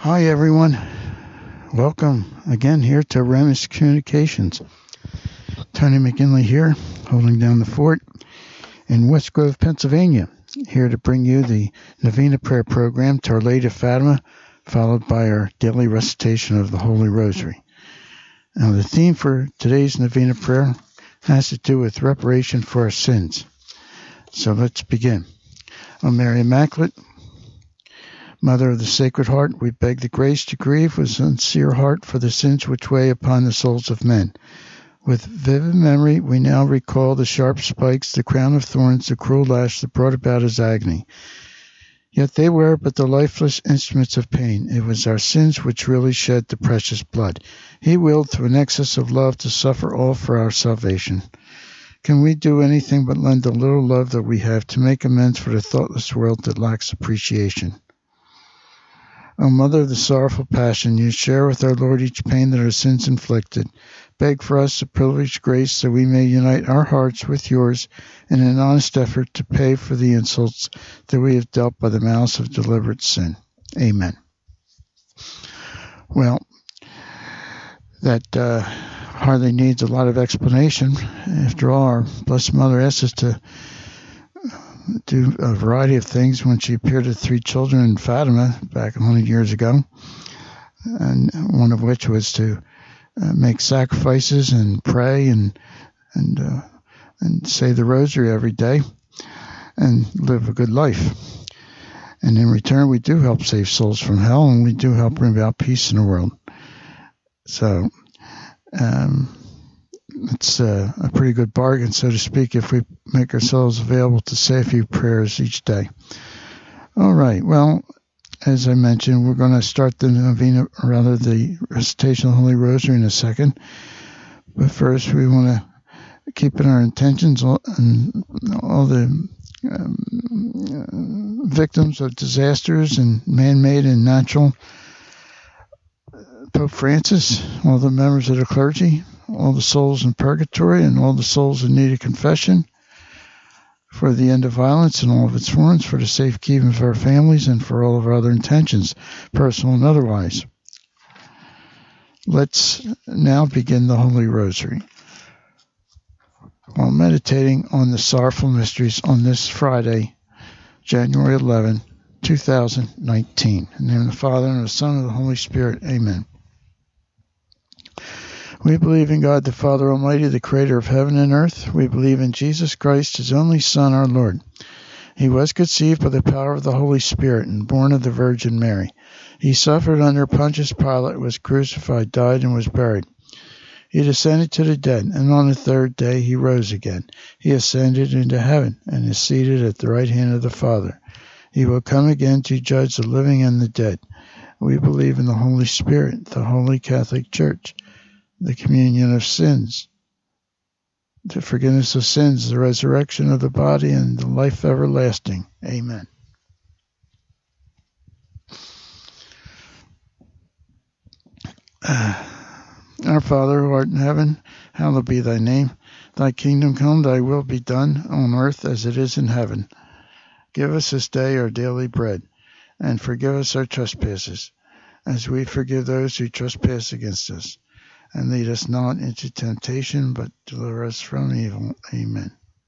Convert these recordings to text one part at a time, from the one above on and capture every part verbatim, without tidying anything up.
Hi, everyone. Welcome again here to Remus Communications. Tony McGinley here, holding down the fort in West Grove, Pennsylvania, here to bring you the Novena Prayer Program to Our Lady of Fatima, followed by our daily recitation of the Holy Rosary. Now, the theme for today's Novena Prayer has to do with reparation for our sins. So let's begin. O Mary Immaculate, Mother of the Sacred Heart, we beg the grace to grieve with sincere heart for the sins which weigh upon the souls of men. With vivid memory, we now recall the sharp spikes, the crown of thorns, the cruel lash that brought about his agony. Yet they were but the lifeless instruments of pain. It was our sins which really shed the precious blood. He willed through an excess of love to suffer all for our salvation. Can we do anything but lend the little love that we have to make amends for the thoughtless world that lacks appreciation? O Mother of the Sorrowful Passion, you share with our Lord each pain that our sins inflicted. Beg for us the privileged grace that we may unite our hearts with yours in an honest effort to pay for the insults that we have dealt by the malice of deliberate sin. Amen. Well, that uh, hardly needs a lot of explanation. After all, our Blessed Mother asked us to do a variety of things when she appeared to three children in Fatima back a hundred years ago, and one of which was to uh, make sacrifices and pray and and uh, and say the Rosary every day and live a good life. And in return, we do help save souls from hell, and we do help bring about peace in the world. So um, it's uh, a pretty good bargain, so to speak, if we make ourselves available to say a few prayers each day. All right. Well, as I mentioned, we're going to start the novena, or rather the recitation of the Holy Rosary in a second. But first, we want to keep in our intentions and all the um, victims of disasters and man-made and natural. Pope Francis, all the members of the clergy, all the souls in purgatory, and all the souls in need of confession, for the end of violence and all of its forms, for the safekeeping of our families, and for all of our other intentions, personal and otherwise. Let's now begin the Holy Rosary. While meditating on the sorrowful mysteries on this Friday, January eleventh, two thousand nineteen. In the name of the Father, and of the Son, and of the Holy Spirit. Amen. We believe in God the Father Almighty, the Creator of heaven and earth. We believe in Jesus Christ, His only Son, our Lord. He was conceived by the power of the Holy Spirit and born of the Virgin Mary. He suffered under Pontius Pilate, was crucified, died, and was buried. He descended to the dead, and on the third day He rose again. He ascended into heaven and is seated at the right hand of the Father. He will come again to judge the living and the dead. We believe in the Holy Spirit, the Holy Catholic Church, the communion of sins, the forgiveness of sins, the resurrection of the body, and the life everlasting. Amen. Uh, our Father, who art in heaven, hallowed be thy name. Thy kingdom come, thy will be done on earth as it is in heaven. Give us this day our daily bread, and forgive us our trespasses, as we forgive those who trespass against us. And lead us not into temptation, but deliver us from evil. Amen.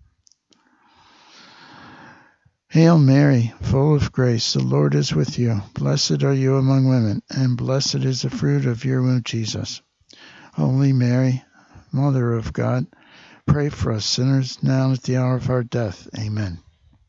Hail Mary, full of grace, the Lord is with you. Blessed are you among women, and blessed is the fruit of your womb, Jesus. Holy Mary, Mother of God, pray for us sinners, now and at the hour of our death. Amen.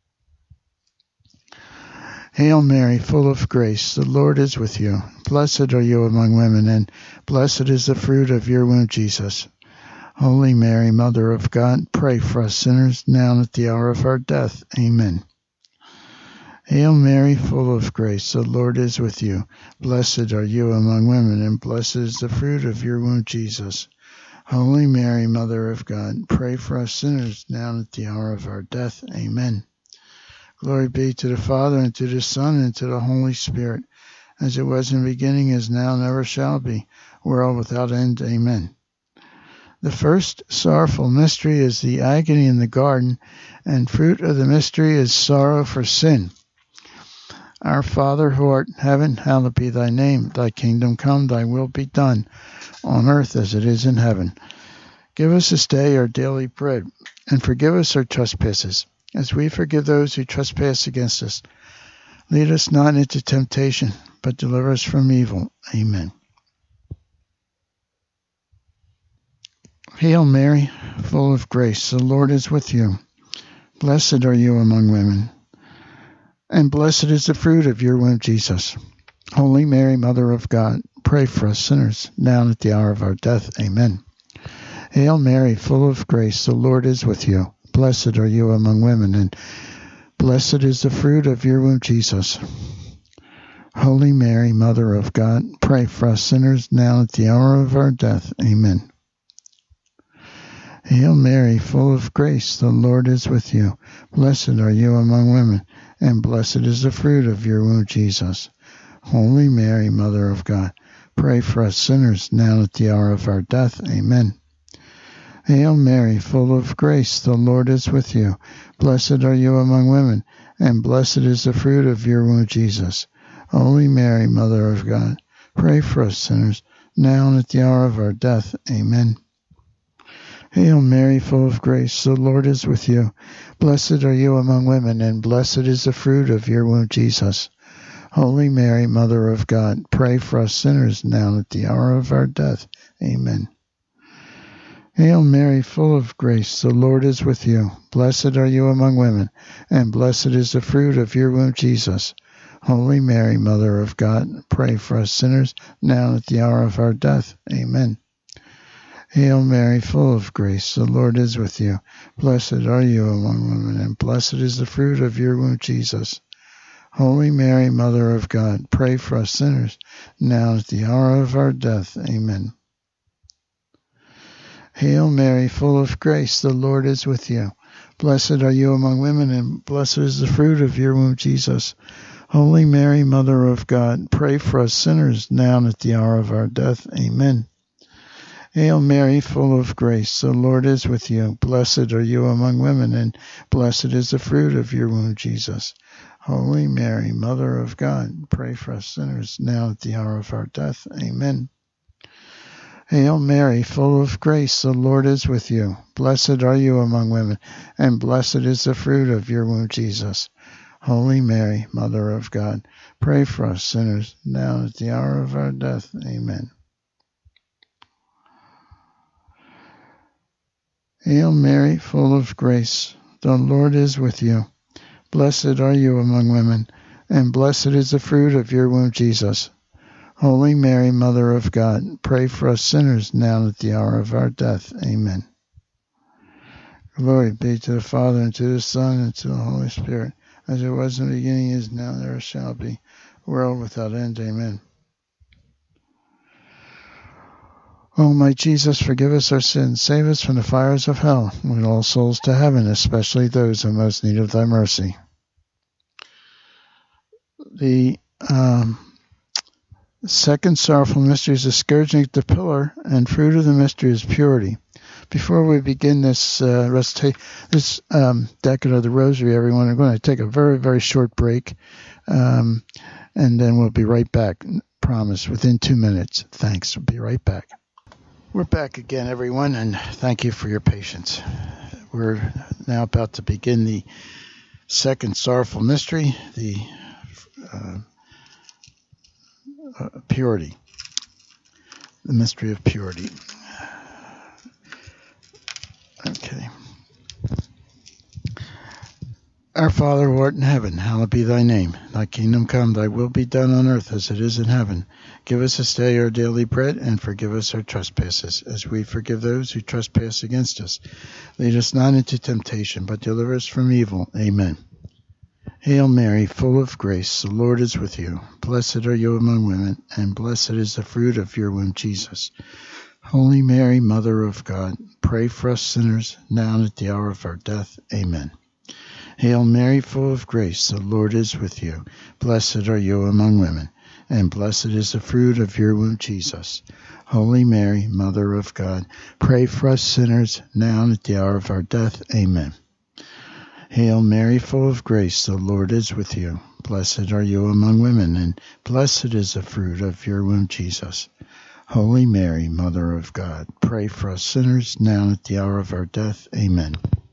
Hail Mary, full of grace, the Lord is with you. Blessed are you among women, and blessed is the fruit of your womb, Jesus. Holy Mary, Mother of God, pray for us sinners, now and at the hour of our death. Amen. Hail Mary, full of grace, the Lord is with you. Blessed are you among women, and blessed is the fruit of your womb, Jesus. Holy Mary, Mother of God, pray for us sinners, now and at the hour of our death. Amen. Glory be to the Father, and to the Son, and to the Holy Spirit, as it was in the beginning, is now, and ever shall be, world without end. Amen. The first sorrowful mystery is the agony in the garden, and fruit of the mystery is sorrow for sin. Our Father who art in heaven, hallowed be thy name. Thy kingdom come, thy will be done, on earth as it is in heaven. Give us this day our daily bread, and forgive us our trespasses, as we forgive those who trespass against us. Lead us not into temptation, but deliver us from evil. Amen. Hail Mary, full of grace, the Lord is with you. Blessed are you among women, and blessed is the fruit of your womb, Jesus. Holy Mary, Mother of God, pray for us sinners, now and at the hour of our death. Amen. Hail Mary, full of grace, the Lord is with you. Blessed are you among women, and blessed is the fruit of your womb, Jesus. Holy Mary, Mother of God, pray for us sinners, now and at the hour of our death. Amen. Hail Mary, full of grace, the Lord is with you. Blessed are you among women, and blessed is the fruit of your womb, Jesus. Holy Mary, Mother of God, pray for us sinners, now at the hour of our death. Amen. Hail Mary, full of grace, the Lord is with you. Blessed are you among women, and blessed is the fruit of your womb, Jesus. Holy Mary, Mother of God, pray for us sinners, now and at the hour of our death. Amen. Hail Mary, full of grace, the Lord is with you. Blessed are you among women, and blessed is the fruit of your womb, Jesus. Holy Mary, Mother of God, pray for us sinners, now and at the hour of our death. Amen. Hail Mary, full of grace, the Lord is with you. Blessed are you among women, and blessed is the fruit of your womb, Jesus. Holy Mary, Mother of God, pray for us sinners, now and at the hour of our death. Amen. Hail Mary, full of grace, the Lord is with you. Blessed are you among women, and blessed is the fruit of your womb, Jesus. Holy Mary, Mother of God, pray for us sinners, now and at the hour of our death. Amen. Hail Mary, full of grace, the Lord is with you. Blessed are you among women, and blessed is the fruit of your womb, Jesus. Holy Mary, Mother of God, pray for us sinners, now and at the hour of our death. Amen. Hail Mary, full of grace, the Lord is with you. Blessed are you among women, and blessed is the fruit of your womb, Jesus. Holy Mary, Mother of God, pray for us sinners, now at the hour of our death. Amen. Hail Mary, full of grace, the Lord is with you. Blessed are you among women, and blessed is the fruit of your womb, Jesus. Holy Mary, Mother of God, pray for us sinners, now at the hour of our death. Amen. Hail Mary, full of grace, the Lord is with you. Blessed are you among women, and blessed is the fruit of your womb, Jesus. Holy Mary, Mother of God, pray for us sinners, now and at the hour of our death. Amen. Glory be to the Father, and to the Son, and to the Holy Spirit, as it was in the beginning, is now, and ever shall be, world without end. Amen. O my Jesus, forgive us our sins, save us from the fires of hell, lead all souls to heaven, especially those in most need of thy mercy. The um, second sorrowful mystery is the scourging at the pillar, and fruit of the mystery is purity. Before we begin this uh, recitation, this um, decade of the Rosary, everyone, we're going to take a very, very short break, um, and then we'll be right back. Promise, within two minutes. Thanks. We'll be right back. We're back again, everyone, and thank you for your patience. We're now about to begin the second sorrowful mystery, the uh, uh, purity, the mystery of purity. Okay. Our Father who art in heaven, hallowed be thy name. Thy kingdom come, thy will be done on earth as it is in heaven. Give us this day our daily bread, and forgive us our trespasses, as we forgive those who trespass against us. Lead us not into temptation, but deliver us from evil. Amen. Hail Mary, full of grace, the Lord is with you. Blessed are you among women, and blessed is the fruit of your womb, Jesus. Holy Mary, Mother of God, pray for us sinners, now and at the hour of our death. Amen. Hail Mary, full of grace, the Lord is with you. Blessed are you among women, and blessed is the fruit of your womb, Jesus. Holy Mary, Mother of God, pray for us sinners, now and at the hour of our death. Amen. Hail Mary, full of grace, the Lord is with you. Blessed are you among women, and blessed is the fruit of your womb, Jesus. Holy Mary, Mother of God, pray for us sinners, now and at the hour of our death. Amen.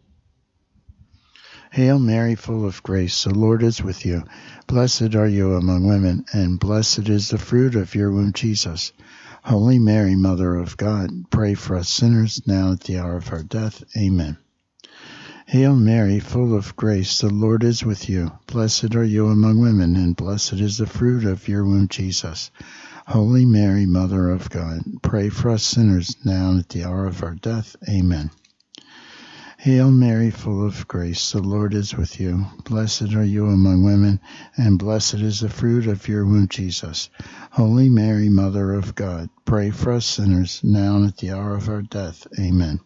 Hail Mary, full of grace, the Lord is with you. Blessed are you among women, and blessed is the fruit of your womb, Jesus. Holy Mary, Mother of God, pray for us sinners, now and at the hour of our death. Amen. Hail Mary, full of grace, the Lord is with you. Blessed are you among women, and blessed is the fruit of your womb, Jesus. Holy Mary, Mother of God, pray for us sinners, now and at the hour of our death. Amen. Hail Mary, full of grace, the Lord is with you. Blessed are you among women, and blessed is the fruit of your womb, Jesus. Holy Mary, Mother of God, pray for us sinners, now and at the hour of our death. Amen.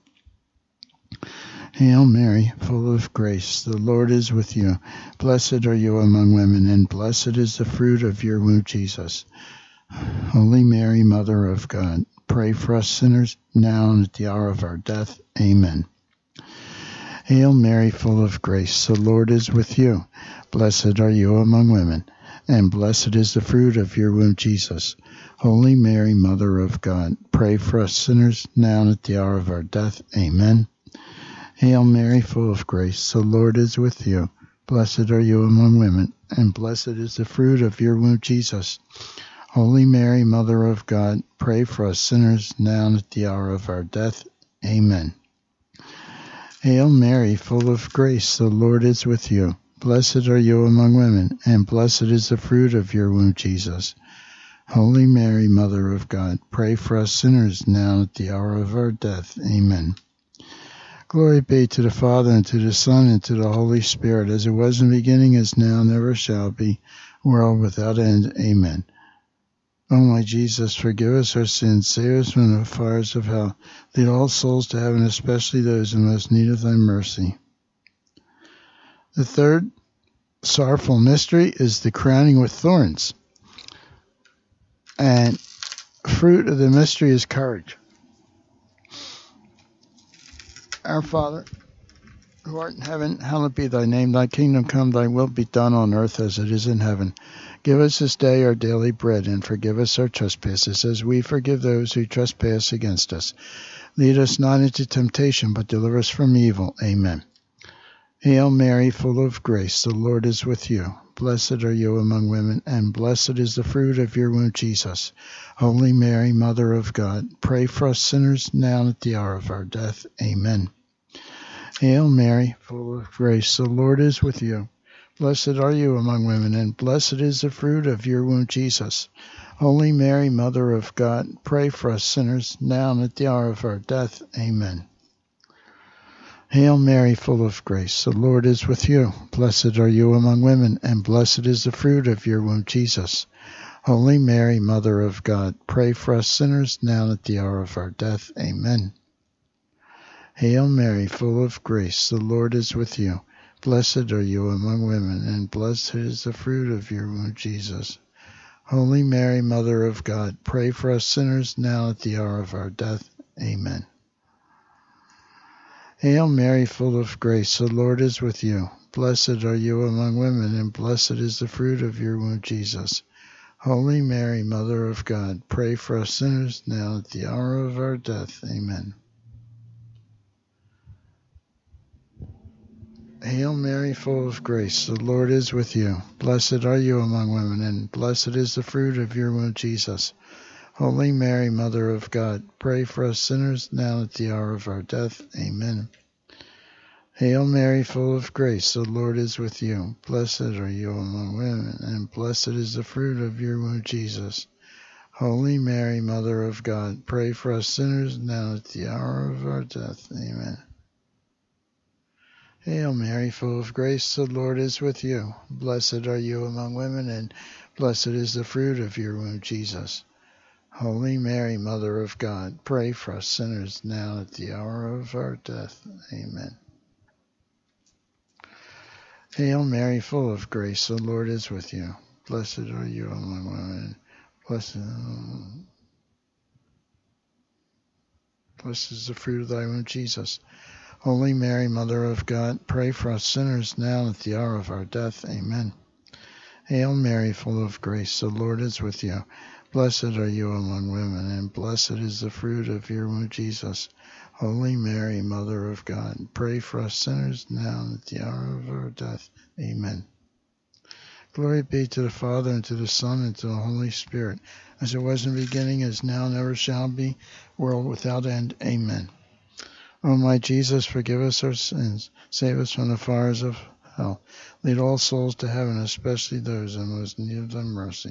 Hail Mary, full of grace, the Lord is with you. Blessed are you among women, and blessed is the fruit of your womb, Jesus. Holy Mary, Mother of God, pray for us sinners, now and at the hour of our death. Amen. Hail Mary, full of grace, the Lord is with you. Blessed are you among women, and blessed is the fruit of your womb, Jesus. Holy Mary, Mother of God, pray for us sinners, now and at the hour of our death. Amen. Hail Mary, full of grace, the Lord is with you. Blessed are you among women, and blessed is the fruit of your womb, Jesus. Holy Mary, Mother of God, pray for us sinners, now and at the hour of our death. Amen. Hail Mary, full of grace, the Lord is with you. Blessed are you among women, and blessed is the fruit of your womb, Jesus. Holy Mary, Mother of God, pray for us sinners, now and at the hour of our death. Amen. Glory be to the Father, and to the Son, and to the Holy Spirit, as it was in the beginning, is now, and ever shall be, world without end. Amen. O my Jesus, forgive us our sins, save us from the fires of hell. Lead all souls to heaven, especially those in most need of thy mercy. The third sorrowful mystery is the crowning with thorns. And fruit of the mystery is courage. Our Father, who art in heaven, hallowed be thy name. Thy kingdom come, thy will be done on earth as it is in heaven. Give us this day our daily bread, and forgive us our trespasses, as we forgive those who trespass against us. Lead us not into temptation, but deliver us from evil. Amen. Hail Mary, full of grace, the Lord is with you. Blessed are you among women, and blessed is the fruit of your womb, Jesus. Holy Mary, Mother of God, pray for us sinners, now and at the hour of our death. Amen. Hail Mary, full of grace, the Lord is with you. Blessed are you among women, and blessed is the fruit of your womb, Jesus. Holy Mary, Mother of God, pray for us sinners, now and at the hour of our death. Amen. Hail Mary, full of grace, the Lord is with you. Blessed are you among women, and blessed is the fruit of your womb, Jesus. Holy Mary, Mother of God, pray for us sinners, now and at the hour of our death. Amen. Hail Mary, full of grace, the Lord is with you. Blessed are you among women, and blessed is the fruit of your womb, Jesus. Holy Mary, Mother of God, pray for us sinners, now at the hour of our death. Amen. Hail Mary, full of grace, the Lord is with you. Blessed are you among women, and blessed is the fruit of your womb, Jesus. Holy Mary, Mother of God, pray for us sinners, now at the hour of our death. Amen. Hail Mary, full of grace, the Lord is with you. Blessed are you among women, and blessed is the fruit of your womb, Jesus. Holy Mary, Mother of God, pray for us sinners, now at the hour of our death. Amen. Hail Mary, full of grace, the Lord is with you. Blessed are you among women, and blessed is the fruit of your womb, Jesus. Holy Mary, Mother of God, pray for us sinners, now at the hour of our death. Amen. Hail Mary, full of grace, the Lord is with you. Blessed are you among women, and blessed is the fruit of your womb, Jesus. Holy Mary, Mother of God, pray for us sinners, now at the hour of our death. Amen. Hail Mary, full of grace, the Lord is with you. Blessed are you among women, blessed, blessed is the fruit of thy womb, Jesus. Holy Mary, Mother of God, pray for us sinners now and at the hour of our death. Amen. Hail Mary, full of grace, the Lord is with you. Blessed are you among women, and blessed is the fruit of your womb, Jesus. Holy Mary, Mother of God, pray for us sinners now and at the hour of our death. Amen. Glory be to the Father, and to the Son, and to the Holy Spirit, as it was in the beginning, is now, and ever shall be, world without end. Amen. O my Jesus, forgive us our sins, save us from the fires of hell. Lead all souls to heaven, especially those in most need of thy mercy.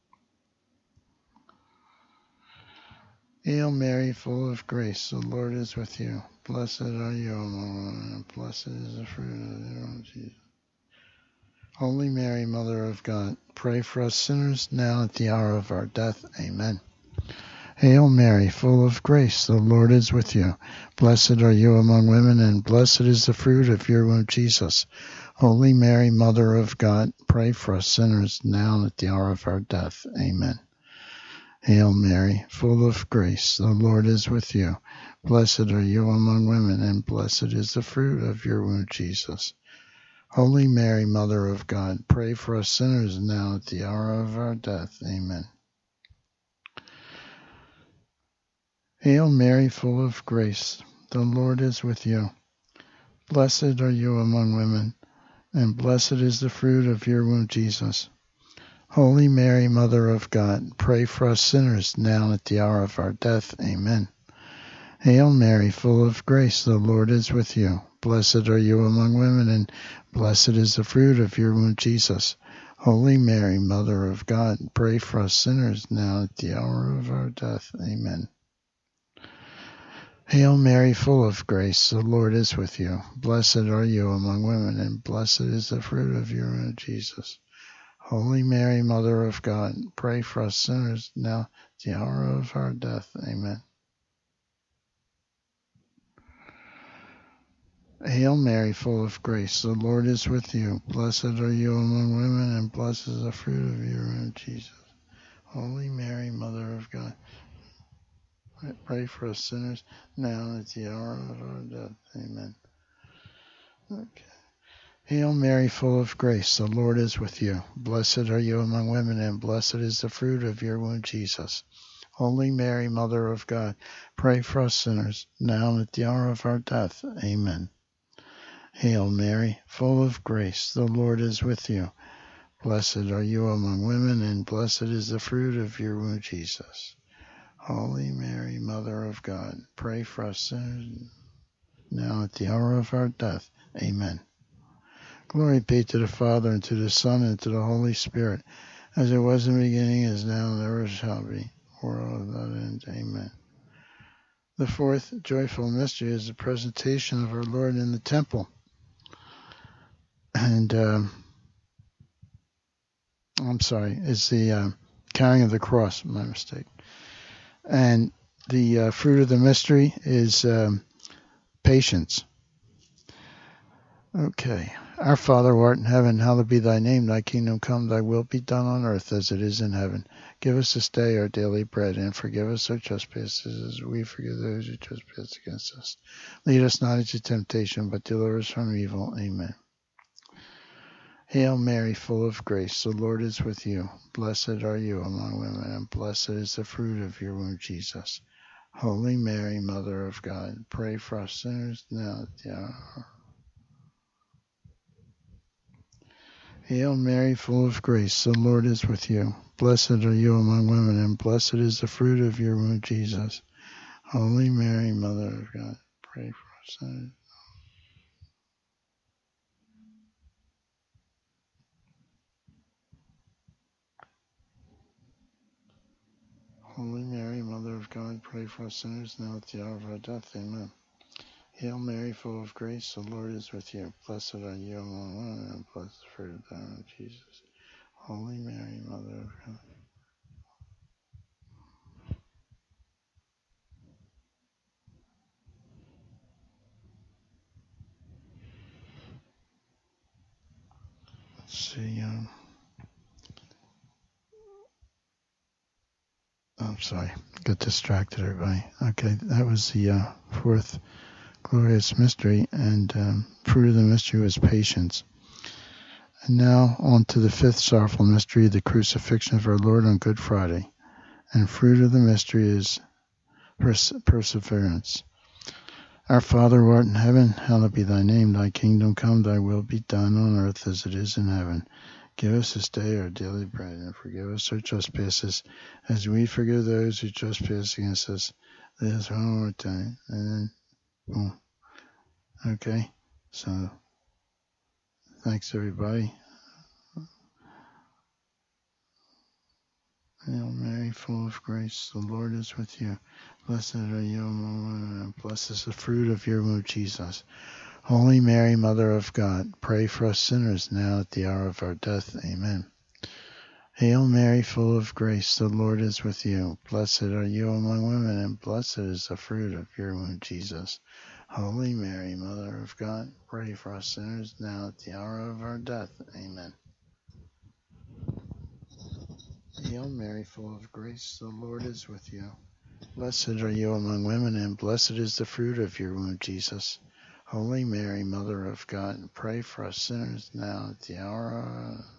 Hail Mary, full of grace, the Lord is with you. Blessed are you among women, and blessed is the fruit of your womb, Jesus. Holy Mary, Mother of God, pray for us sinners now at the hour of our death. Amen. Hail Mary, full of grace, the Lord is with you. Blessed are you among women, and blessed is the fruit of your womb, Jesus. Holy Mary, Mother of God, pray for us sinners now and at the hour of our death. Amen. Hail Mary, full of grace, the Lord is with you. Blessed are you among women, and blessed is the fruit of your womb, Jesus. Holy Mary, Mother of God, pray for us sinners now at the hour of our death. Amen. Hail Mary, full of grace, the Lord is with you. Blessed are you among women, and blessed is the fruit of your womb, Jesus. Holy Mary, Mother of God, pray for us sinners now and at the hour of our death. Amen. Hail Mary, full of grace, the Lord is with you. Blessed are you among women, and blessed is the fruit of your womb, Jesus. Holy Mary, Mother of God, pray for us sinners now at the hour of our death. Amen. Hail Mary, full of grace, the Lord is with you. Blessed are you among women, and blessed is the fruit of your womb, Jesus. Holy Mary, Mother of God, pray for us sinners now at the hour of our death. Amen. Hail Mary, full of grace, the Lord is with you. Blessed are you among women, and blessed is the fruit of your womb, Jesus. Holy Mary, Mother of God, pray for us sinners now and at the hour of our death. Amen. Okay. Hail Mary, full of grace, the Lord is with you. Blessed are you among women, and blessed is the fruit of your womb, Jesus. Holy Mary, Mother of God, pray for us sinners now and at the hour of our death. Amen. Hail Mary, full of grace, the Lord is with you. Blessed are you among women, and blessed is the fruit of your womb, Jesus. Holy Mary, Mother of God, pray for us sinners now at the hour of our death. Amen. Glory be to the Father, and to the Son, and to the Holy Spirit, as it was in the beginning, is now, and ever shall be, world without end. Amen. The fourth joyful mystery is the presentation of our Lord in the temple. And, um, I'm sorry, it's the uh, carrying of the cross, my mistake. And the uh, fruit of the mystery is um, patience. Okay. Our Father who art in heaven, hallowed be thy name. Thy kingdom come, thy will be done on earth as it is in heaven. Give us this day our daily bread, and forgive us our trespasses as we forgive those who trespass against us. Lead us not into temptation, but deliver us from evil. Amen. Hail Mary, full of grace, the Lord is with you. Blessed are you among women, and blessed is the fruit of your womb, Jesus. Holy Mary, Mother of God, pray for us sinners now at the hour. Hail Mary, full of grace, the Lord is with you. Blessed are you among women, and blessed is the fruit of your womb, Jesus. Holy Mary, Mother of God, pray for us sinners. Holy Mary, Mother of God, pray for us sinners now at the hour of our death. Amen. Hail Mary, full of grace, the Lord is with you. Blessed are you among women, and blessed is the fruit of thy womb, Jesus. Holy Mary, Mother of God. Let's see. Um, I'm sorry, got distracted, everybody. Okay, that was the uh, fourth glorious mystery, and um, fruit of the mystery was patience. And now on to the fifth sorrowful mystery, the crucifixion of our Lord on Good Friday. And fruit of the mystery is pers- perseverance. Our Father who art in heaven, hallowed be thy name. Thy kingdom come, thy will be done on earth as it is in heaven. Give us this day our daily bread, and forgive us our trespasses, as we forgive those who trespass against us. Lead us one more time, and then, boom. Okay, so thanks everybody. Hail Mary, full of grace, the Lord is with you. Blessed are you among women, and blessed is the fruit of your womb, Jesus. Holy Mary, Mother of God, pray for us sinners now at the hour of our death. Amen. Hail Mary, full of grace, the Lord is with you. Blessed are you among women, and blessed is the fruit of your womb, Jesus. Holy Mary, Mother of God, pray for us sinners now at the hour of our death. Amen. Hail Mary, full of grace, the Lord is with you. Blessed are you among women, and blessed is the fruit of your womb, Jesus. Holy Mary, Mother of God, pray for us sinners now at the hour of...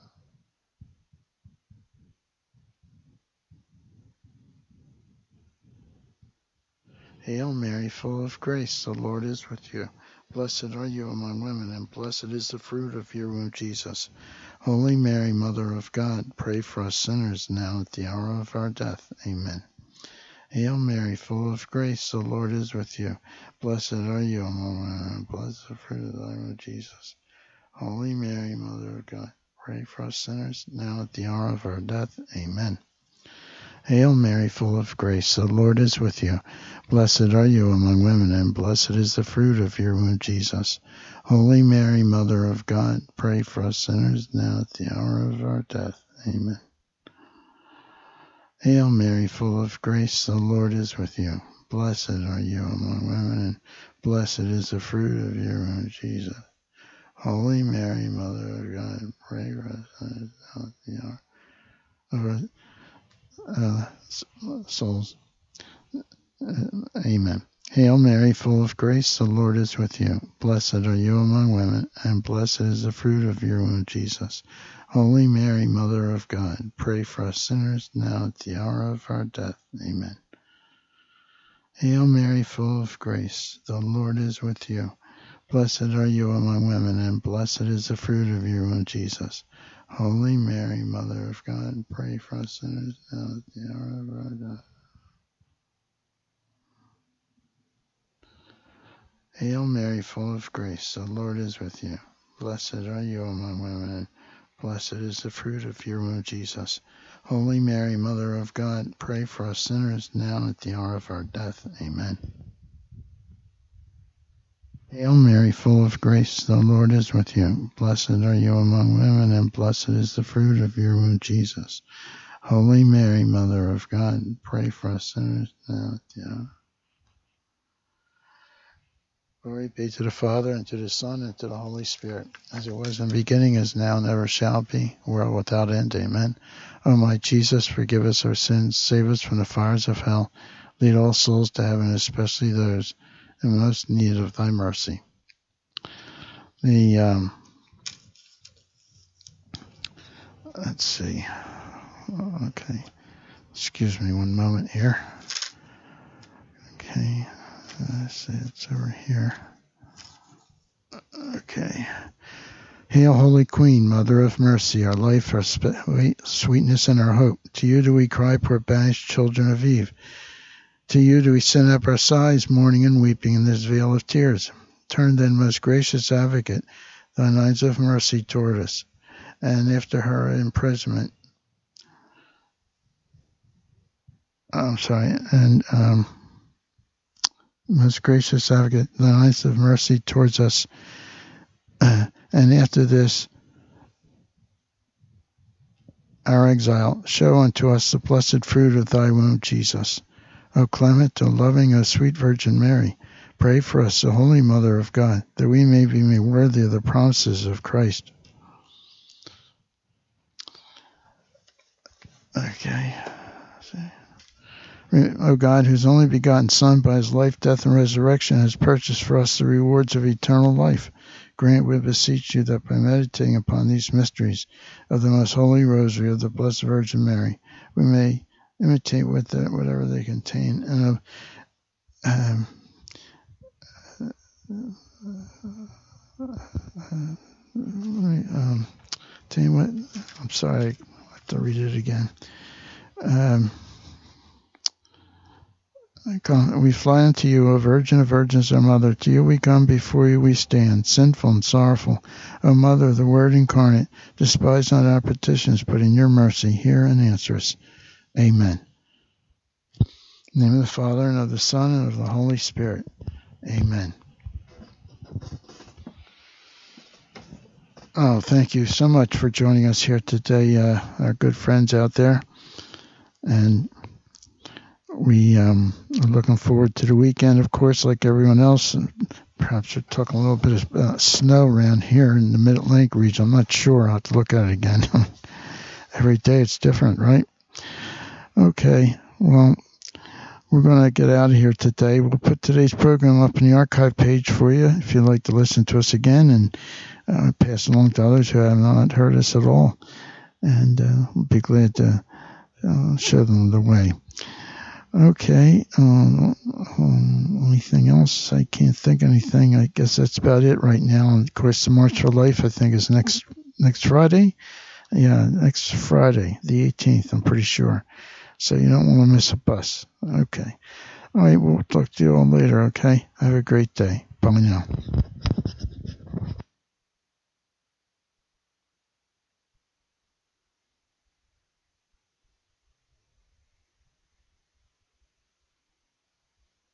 Hail Mary, full of grace, the Lord is with you. Blessed are you among women, and blessed is the fruit of your womb, Jesus. Holy Mary, Mother of God, pray for us sinners now at the hour of our death. Amen. Hail Mary, full of grace, the Lord is with you. Blessed are you among women, and blessed is the fruit of thy womb, Jesus. Holy Mary, Mother of God, pray for us sinners now at the hour of our death. Amen. Hail Mary, full of grace, the Lord is with you. Blessed are you among women, and blessed is the fruit of your womb, Jesus. Holy Mary, Mother of God, pray for us sinners now at the hour of our death. Amen. Hail Mary, full of grace, the Lord is with you. Blessed are you among women, and blessed is the fruit of your womb, Jesus. Holy Mary, Mother of God, pray for us sinners now at the hour of our Uh, souls. Amen. Hail Mary, full of grace, the Lord is with you. Blessed are you among women, and blessed is the fruit of your womb, Jesus. Holy Mary, Mother of God, pray for us sinners now at the hour of our death. Amen. Hail Mary, full of grace, the Lord is with you. Blessed are you among women, and blessed is the fruit of your womb, Jesus. Holy Mary, Mother of God, pray for us sinners now at the hour of our death. Hail Mary, full of grace, the Lord is with you. Blessed are you among women, and blessed is the fruit of your womb, Jesus. Holy Mary, Mother of God, pray for us sinners now at the hour of our death. Amen. Hail Mary, full of grace, the Lord is with you. Blessed are you among women, and blessed is the fruit of your womb, Jesus. Holy Mary, Mother of God, pray for us sinners now at the hour. Glory be to the Father, and to the Son, and to the Holy Spirit, as it was in the beginning, is now, and ever shall be, world without end. Amen. O my Jesus, forgive us our sins, save us from the fires of hell, lead all souls to heaven, especially those in most need of thy mercy. The um, let's see. Okay, excuse me one moment here. Okay, let's see, it's over here. Okay. Hail, Holy Queen, Mother of Mercy, our life, our sweetness, and our hope. To you do we cry, poor banished children of Eve. To you do we send up our sighs, mourning and weeping in this vale of tears. Turn then, most gracious Advocate, thine eyes of mercy toward us, and after her imprisonment, I'm sorry, and um, most gracious Advocate, thine eyes of mercy towards us, uh, and after this, our exile, show unto us the blessed fruit of thy womb, Jesus. O clement, O loving, O sweet Virgin Mary, pray for us, O Holy Mother of God, that we may be made worthy of the promises of Christ. Okay. O God, whose only begotten Son, by his life, death, and resurrection, has purchased for us the rewards of eternal life, grant, we beseech you, that by meditating upon these mysteries of the most holy rosary of the Blessed Virgin Mary, we may imitate with the, whatever they contain, and uh, um, um, tell you what, I'm sorry, I have to read it again. Um, We fly unto you, O Virgin of Virgins, our Mother. To you we come, before you we stand, sinful and sorrowful. O Mother of the Word incarnate, despise not our petitions, but in your mercy hear and answer us. Amen. In the name of the Father, and of the Son, and of the Holy Spirit. Amen. Oh, thank you so much for joining us here today, uh, our good friends out there. And we um, are looking forward to the weekend, of course, like everyone else. Perhaps we're talking a little bit of uh, snow around here in the Mid-Atlantic region. I'm not sure. I'll have to look at it again. Every day it's different, right? Okay, well, we're going to get out of here today. We'll put today's program up in the archive page for you if you'd like to listen to us again, and uh, pass along to others who have not heard us at all. And uh, we'll be glad to uh, show them the way. Okay, um, um, anything else? I can't think of anything. I guess that's about it right now. And of course, the March for Life, I think, is next next Friday. Yeah, next Friday, the eighteenth, I'm pretty sure. So you don't want to miss a bus. Okay. All right, we'll talk to you all later, okay? Have a great day. Bye now.